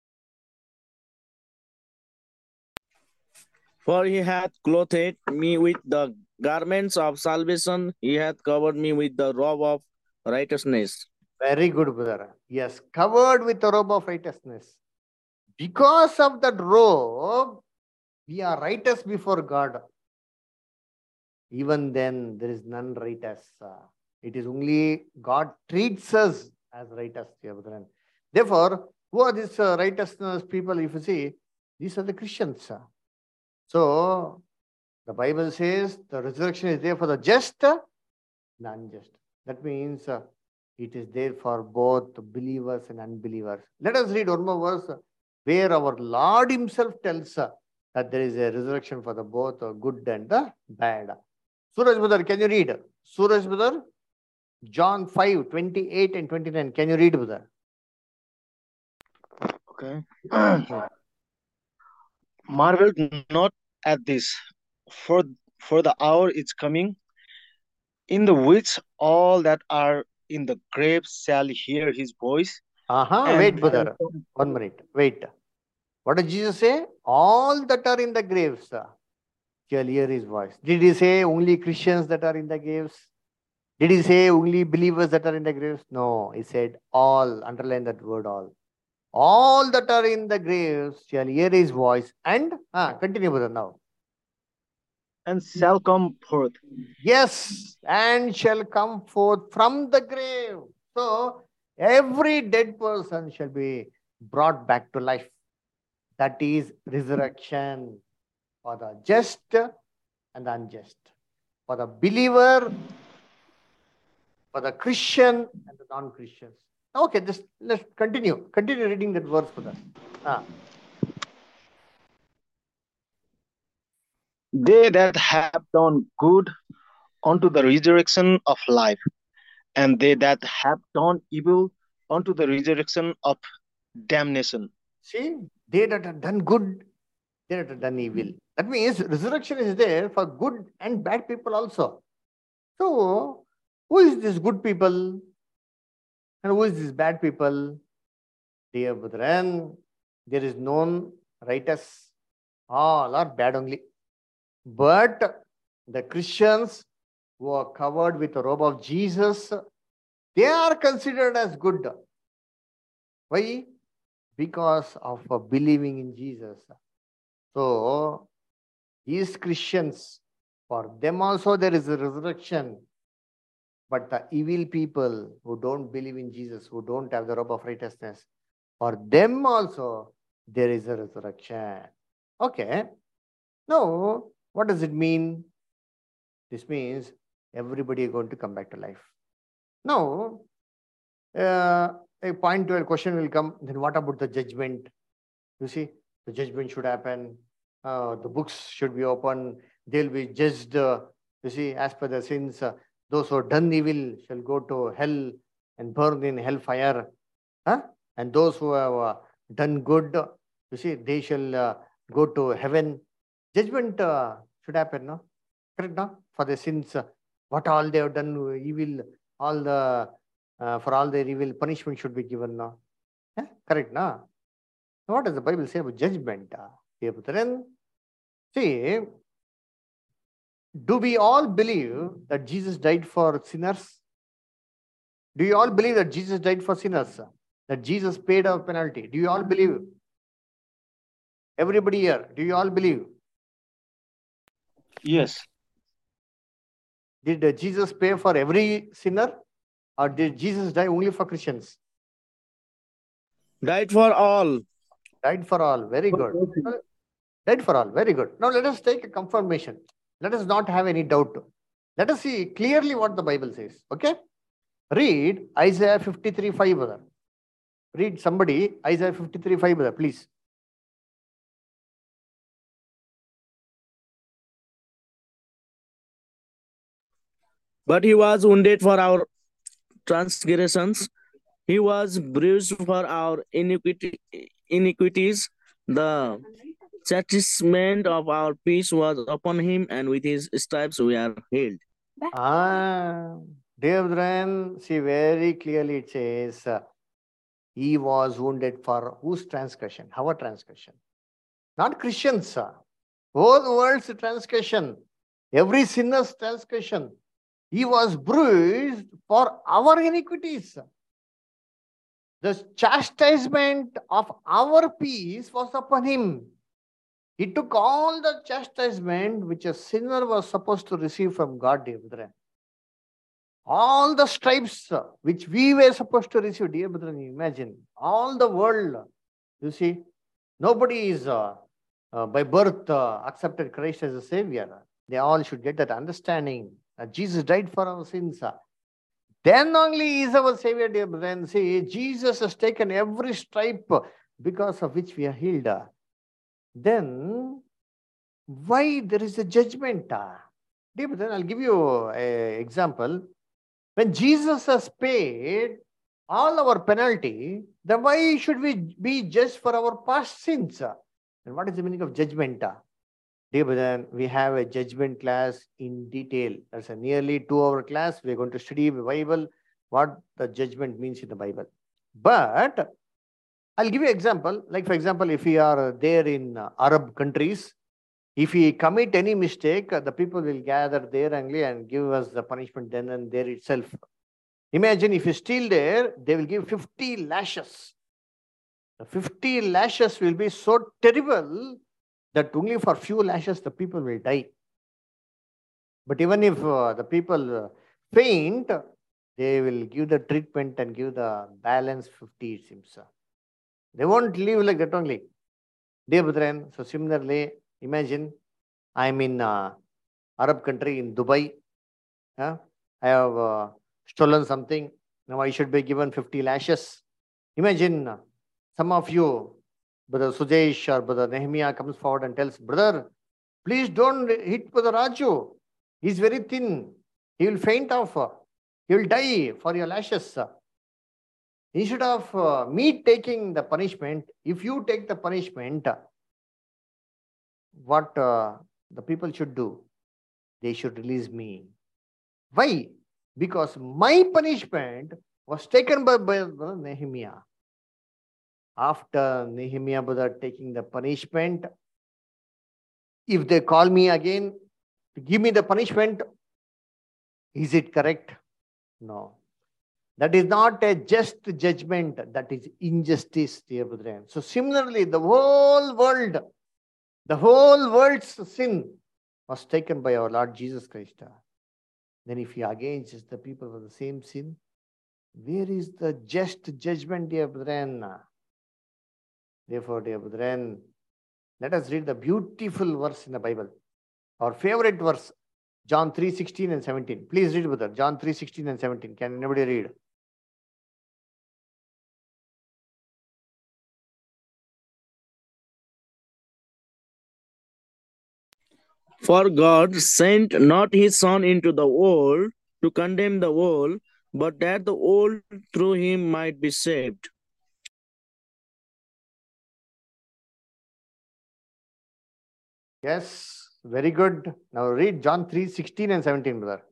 For he hath clothed me with the garments of salvation, he hath covered me with the robe of righteousness. Very good, brother. Yes, covered with the robe of righteousness. Because of that robe, we are righteous before God. Even then, there is none righteous. It is only God treats us as righteous, dear brethren. Therefore, who are these righteousness people? If you see, these are the Christians. So, the Bible says the resurrection is there for the just and the unjust. That means it is there for both believers and unbelievers. Let us read one more verse where our Lord himself tells that there is a resurrection for the both good and the bad. Suraj, brother, can you read? Suraj, brother, John 5:28 and 29. Can you read, brother? Okay. Marvel not at this, for the hour is coming, in the which all that are in the graves shall hear his voice. Wait, brother. 1 minute. Wait. What did Jesus say? All that are in the graves shall hear his voice. Did he say only Christians that are in the graves? Did he say only believers that are in the graves? No, he said all. Underline that word all. All that are in the graves shall hear his voice and continue with it now. and shall come forth. Yes, and shall come forth from the grave. So every dead person shall be brought back to life. That is resurrection for the just and the unjust, for the believer, for the Christian and the non-Christians. Okay, let's continue. Continue reading that verse for us. They that have done good unto the resurrection of life, and they that have done evil unto the resurrection of damnation. See, they that have done good, they that have done evil. That means resurrection is there for good and bad people also. So, who is these good people and who is these bad people? Dear brethren, there is none righteous. All are bad only. But the Christians who are covered with the robe of Jesus, they are considered as good. Why? Because of believing in Jesus. So, these Christians, for them also there is a resurrection. But the evil people who don't believe in Jesus, who don't have the robe of righteousness, for them also there is a resurrection. Okay. Now, what does it mean? This means everybody is going to come back to life. Now, a point to a question will come, then what about the judgment? You see, the judgment should happen. The books should be open. They'll be judged, you see, as per the sins. Those who have done evil shall go to hell and burn in hellfire. And those who have done good, you see, they shall go to heaven. Judgment should happen, no? Correct, no? For the sins, what all they have done evil, all the for all their evil, punishment should be given, no? Yeah? Correct, no? What does the Bible say about judgment? See, do we all believe that Jesus died for sinners? Do you all believe that Jesus died for sinners? That Jesus paid our penalty? Do you all believe? Everybody here, do you all believe? Yes. Did Jesus pay for every sinner? Or did Jesus die only for Christians? Died for all. Died for all. Very good. Died for all. Very good. Now let us take a confirmation. Let us not have any doubt. Let us see clearly what the Bible says. Okay? Read Isaiah 53:5, brother. Read somebody Isaiah 53:5, brother, please. But he was wounded for our transgressions, he was bruised for our iniquities. The chastisement of our peace was upon him, and with his stripes we are healed. Dear brethren, see very clearly it says, he was wounded for whose transgression? Our transgression. Not Christians. Whole world's transgression. Every sinner's transgression. He was bruised for our iniquities. The chastisement of our peace was upon him. He took all the chastisement which a sinner was supposed to receive from God, dear brethren. All the stripes which we were supposed to receive, dear brethren, imagine. All the world, you see, nobody is by birth accepted Christ as a savior. They all should get that understanding. Jesus died for our sins. Then only he is our savior, dear brethren. See, Jesus has taken every stripe because of which we are healed. Then, why there is a judgment? Dear brethren, I'll give you an example. When Jesus has paid all our penalty, then why should we be judged for our past sins? And what is the meaning of judgment? Dear brethren, we have a judgment class in detail. That's a nearly 2-hour class. We're going to study the Bible, what the judgment means in the Bible. But I'll give you an example. Like, for example, if we are there in Arab countries, If we commit any mistake, the people will gather there only and give us the punishment then and there itself. Imagine if you steal there, they will give 50 lashes. The 50 lashes will be so terrible that only for few lashes the people will die. But even if the people faint, they will give the treatment and give the balance 50, it seems. They won't live like that only. Dear brethren, so similarly, imagine I'm in Arab country in Dubai. I have stolen something. Now I should be given 50 lashes. Imagine some of you, Brother Sujesh or Brother Nehemiah comes forward and tells, brother, please don't hit Brother Raju. He's very thin. He will faint off. He will die for your lashes. Instead of me taking the punishment, if you take the punishment, what the people should do? They should release me. Why? Because my punishment was taken by Brother Nehemiah. After Nehemiah brother taking the punishment, if they call me again to give me the punishment, is it correct? No. That is not a just judgment. That is injustice, dear brethren. So similarly, the whole world's sin was taken by our Lord Jesus Christ. Then if he again judges the people for the same sin, where is the just judgment, dear brethren? Therefore, dear brethren, let us read the beautiful verse in the Bible. Our favorite verse, John 3:16 and 17. Please read with us. John 3:16 and 17. Can anybody read? For God sent not his Son into the world to condemn the world, but that the world through him might be saved. Yes, very good. Now read John 3:16 and 17, brother.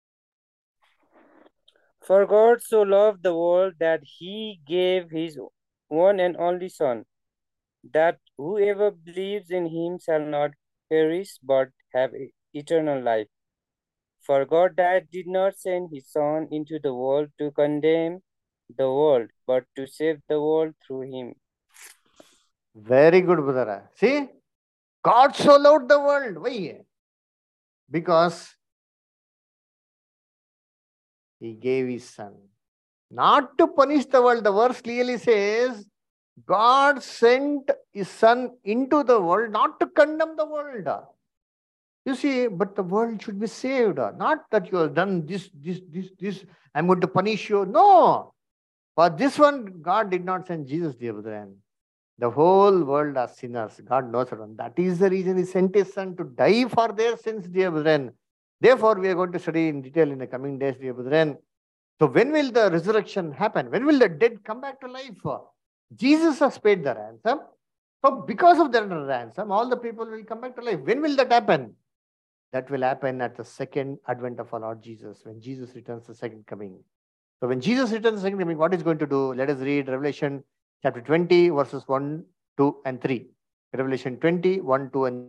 For God so loved the world that he gave his one and only Son, that whoever believes in him shall not perish but have eternal life. For God did not send his Son into the world to condemn the world, but to save the world through him. Very good, brother. See, God so loved the world. Why? Because he gave his Son. Not to punish the world. The verse clearly says, God sent his Son into the world, not to condemn the world. You see, but the world should be saved. Not that you have done this, I'm going to punish you. No. For this one, God did not send Jesus, dear brethren. The whole world are sinners. God knows it. That is the reason he sent his Son to die for their sins, dear brethren. Therefore, we are going to study in detail in the coming days, dear brethren. So when will the resurrection happen? When will the dead come back to life? Jesus has paid the ransom. So because of that ransom, all the people will come back to life. When will that happen? That will happen at the second advent of our Lord Jesus, when Jesus returns the second coming. So when Jesus returns the second coming, what is going to do? Let us read Revelation chapter 20, verses 1, 2, and 3. Revelation 20, 1, 2, and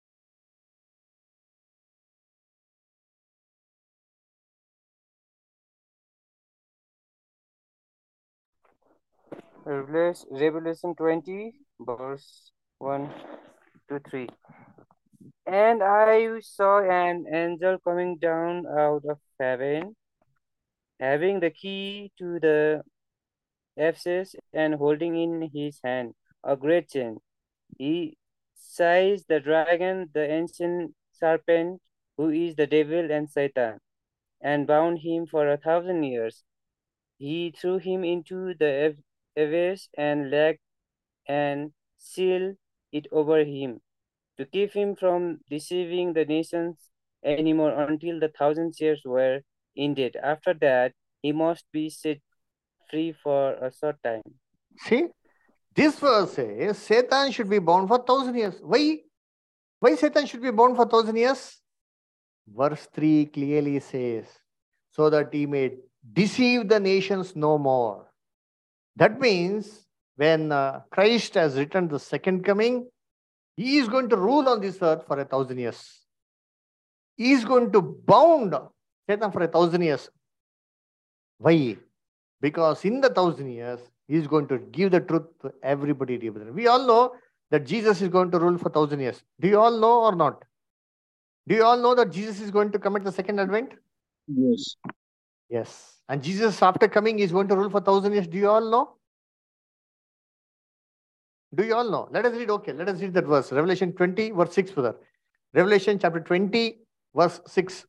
3. Revelation 20, verse 1 to 3. And I saw an angel coming down out of heaven, having the key to the Ephesus and holding in his hand a great chain. He seized the dragon, the ancient serpent, who is the devil and Satan, and bound him for 1,000 years. He threw him into the abyss and locked and sealed it over him, to keep him from deceiving the nations anymore until the 1,000 years were ended. After that, he must be set free for a short time. see, this verse says Satan should be bound for 1,000 years. Why? Why Satan should be bound for 1,000 years? Verse 3 clearly says, so that he may deceive the nations no more. That means when Christ has returned the second coming, He is going to rule on this earth for 1,000 years. He is going to bound Satan for 1,000 years. Why? Because in the 1,000 years, he is going to give the truth to everybody. We all know that Jesus is going to rule for 1,000 years. Do you all know or not? Do you all know that Jesus is going to come at the second advent? Yes. Yes. And Jesus, after coming, is going to rule for 1,000 years. Do you all know? Do you all know? Let us read. Okay, let us read that verse. Revelation 20, verse 6, brother. Revelation chapter 20, verse 6.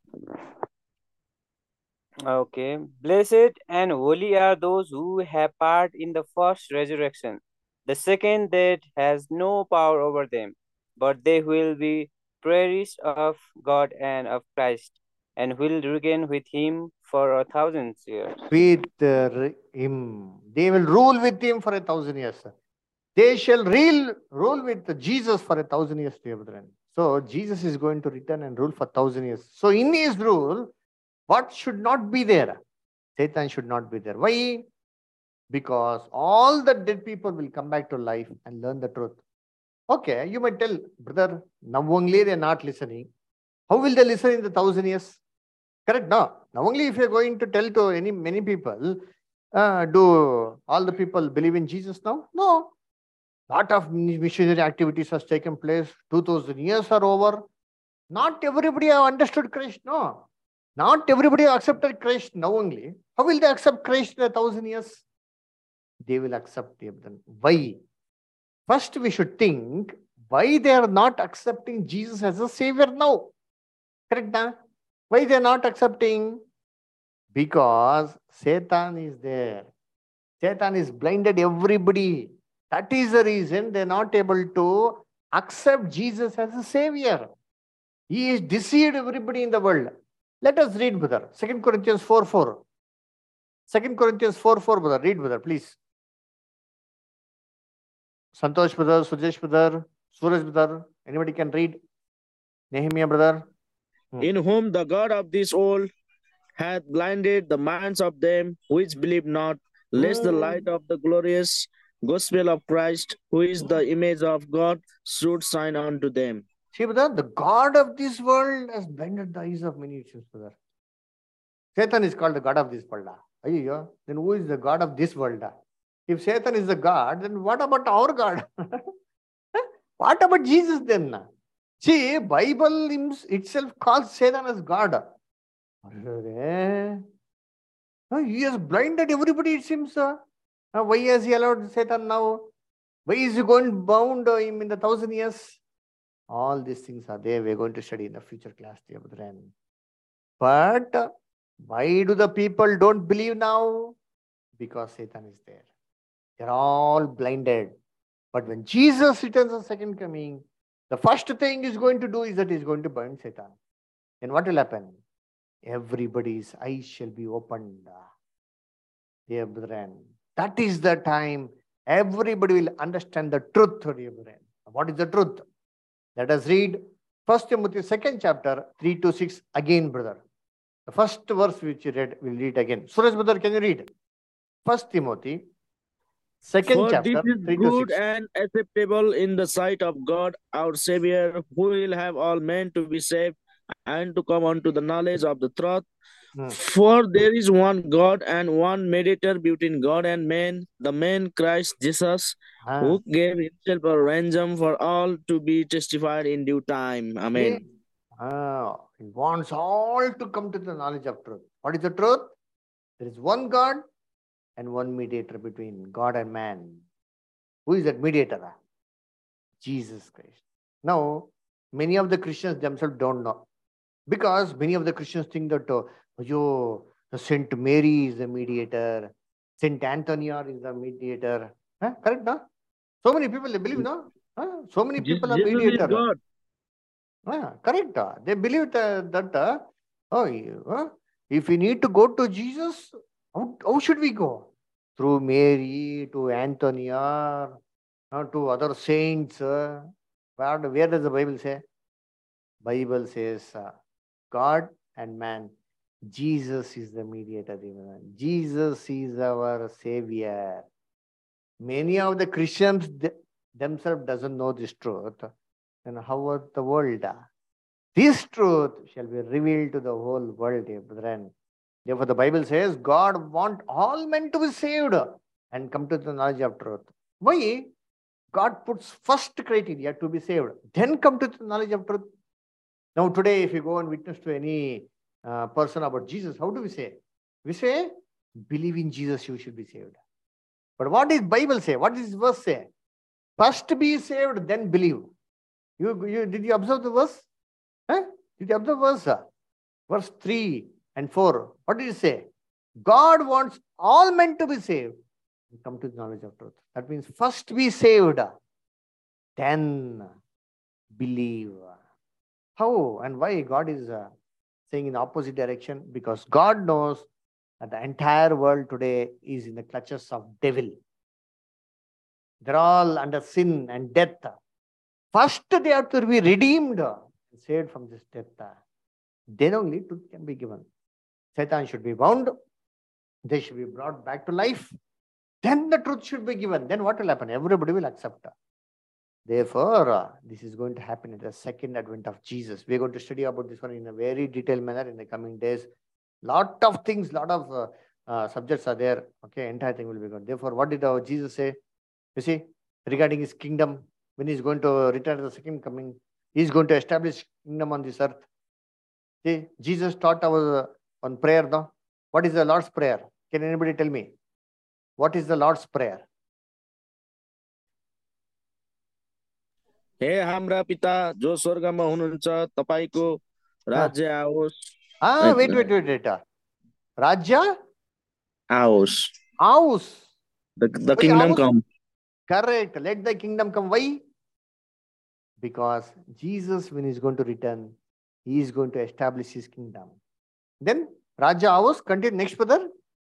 Okay. Blessed and holy are those who have part in the first resurrection. The second death has no power over them, but they will be priests of God and of Christ, and will reign with him for 1,000 years. With him. They will rule with him for 1,000 years. They shall rule with Jesus for 1,000 years, dear brethren. So Jesus is going to return and rule for 1,000 years. So in his rule, what should not be there? Satan should not be there. Why? Because all the dead people will come back to life and learn the truth. Okay, you might tell, brother, now only they are not listening. How will they listen in the 1,000 years? Correct? No. Now only if you're going to tell to many people, do all the people believe in Jesus now? No. Lot of missionary activities has taken place. 2,000 years are over. Not everybody have understood Christ. No. Not everybody have accepted Christ now only. How will they accept Christ in 1,000 years? They will accept him. Why? First, we should think why they are not accepting Jesus as a savior now. Correct? Huh? Why they are not accepting? Because Satan is there. Satan is blinded everybody. That is the reason they are not able to accept Jesus as a savior. He is deceived everybody in the world. Let us read, brother. 2 Corinthians 4:4. 2 Corinthians 4:4, brother. Read, brother, please. Santosh, brother. Sujesh, brother. Suraj, brother. Anybody can read? Nehemiah, brother. In whom the God of this world hath blinded the minds of them which believe not, lest the light of the glorious gospel of Christ, who is the image of God, should shine unto them. See, brother, the God of this world has blinded the eyes of many Christians, brother. Satan is called the God of this world. Then who is the God of this world? If Satan is the God, then what about our God? What about Jesus then? See, Bible itself calls Satan as God. He has blinded everybody, it seems. Why has he allowed Satan now? Why is he going to bound him in the 1,000 years? All these things are there. We're going to study in the future class, dear brethren. But why do the people don't believe now? Because Satan is there. They're all blinded. But when Jesus returns on second coming, the first thing he's going to do is that he's going to bind Satan. Then what will happen? Everybody's eyes shall be opened. Dear brethren, that is the time everybody will understand the truth, dear brethren. What is the truth? Let us read 1 Timothy 2nd chapter 3-6 again, brother. The first verse which you read, we'll read again. Suraj, brother, can you read? 1 Timothy 2nd For chapter this is 3-6. good and acceptable in the sight of God our Savior, who will have all men to be saved and to come unto the knowledge of the truth. For there is one God and one mediator between God and man, the man Christ Jesus, who gave himself a ransom for all to be testified in due time. Amen. He wants all to come to the knowledge of truth. What is the truth? There is one God and one mediator between God and man. Who is that mediator? Jesus Christ. Now, many of the Christians themselves don't know. Because many of the Christians think that, Saint Mary is the mediator, Saint Antonia is the mediator. Correct, no? So many people, they believe, no? So many people are mediator. Correct. They believe that if we need to go to Jesus, how should we go? Through Mary, to Antonia, to other saints. Where does the Bible say? Bible says God and man. Jesus is the mediator. Jesus is our savior. Many of the Christians, themselves doesn't know this truth, then how about the world? This truth shall be revealed to the whole world, dear brethren. Therefore, the Bible says God wants all men to be saved and come to the knowledge of truth. Why? God puts first criteria to be saved, then come to the knowledge of truth. Now, today, if you go and witness to any person about Jesus, how do we say? We say, believe in Jesus, you should be saved. But what does Bible say? What does verse say? First be saved, then believe. Did you observe the verse? Huh? Did you observe verse? Verse 3 and 4. What did it say? God wants all men to be saved and come to the knowledge of truth. That means first be saved, then believe. How and why God is saying in the opposite direction? Because God knows that the entire world today is in the clutches of devil. They're all under sin and death. First, they have to be redeemed and saved from this death. Then only truth can be given. Satan should be bound. They should be brought back to life. Then the truth should be given. Then what will happen? Everybody will accept. Therefore, this is going to happen in the second advent of Jesus. We're going to study about this one in a very detailed manner in the coming days. Lot of things, lot of subjects are there. Okay, entire thing will be good. Therefore, what did our Jesus say? You see, regarding his kingdom, when he's going to return to the second coming, he's going to establish kingdom on this earth. See, Jesus taught our on prayer now. What is the Lord's Prayer? Can anybody tell me? What is the Lord's Prayer? हे हाम्रा पिता जो स्वर्गमा हुनुहुन्छ तपाईको राज्य आओस् Wait. Rajya? आओस् House. the kingdom come. Correct. Let the kingdom come. Why? Because Jesus, when he's going to return, he is going to establish his kingdom. Then Raja House, continue. Next, brother.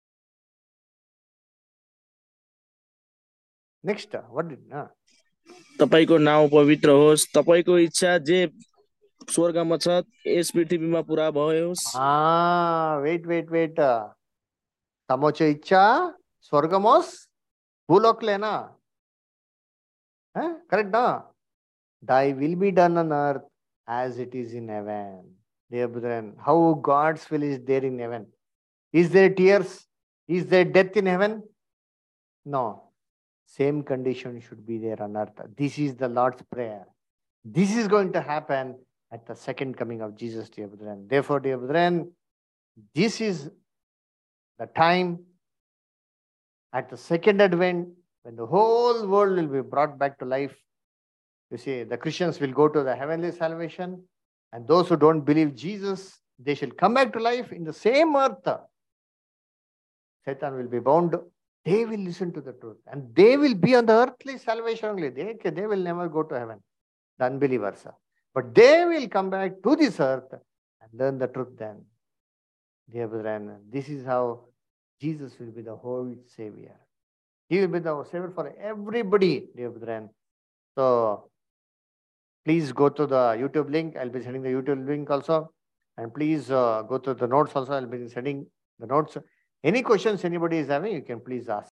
Next, what did? तपाईको नाउँ पवित्र होस् तपाईको इच्छा जे स्वर्गमा छ yes पृथ्वीमा पूरा भयोस् Wait. Tamocha icha swargamos bhuloklena. Correct, na? Thy will be done on earth as it is in heaven. Dear brethren, how God's will is there in heaven? Is there tears? Is there death in heaven? No. Same condition should be there on earth. This is the Lord's Prayer. This is going to happen at the second coming of Jesus, dear brethren. Therefore, dear brethren, this is the time at the second advent when the whole world will be brought back to life. You see, the Christians will go to the heavenly salvation, and those who don't believe Jesus, they shall come back to life in the same earth. Satan will be bound. They will listen to the truth, and they will be on the earthly salvation only. They will never go to heaven, the unbelievers. But they will come back to this earth and learn the truth then. Dear brethren, this is how Jesus will be the whole Savior. He will be the Savior for everybody, dear brethren. So, please go to the YouTube link. I'll be sending the YouTube link also. And please go to the notes also. I'll be sending the notes. Any questions anybody is having, you can please ask.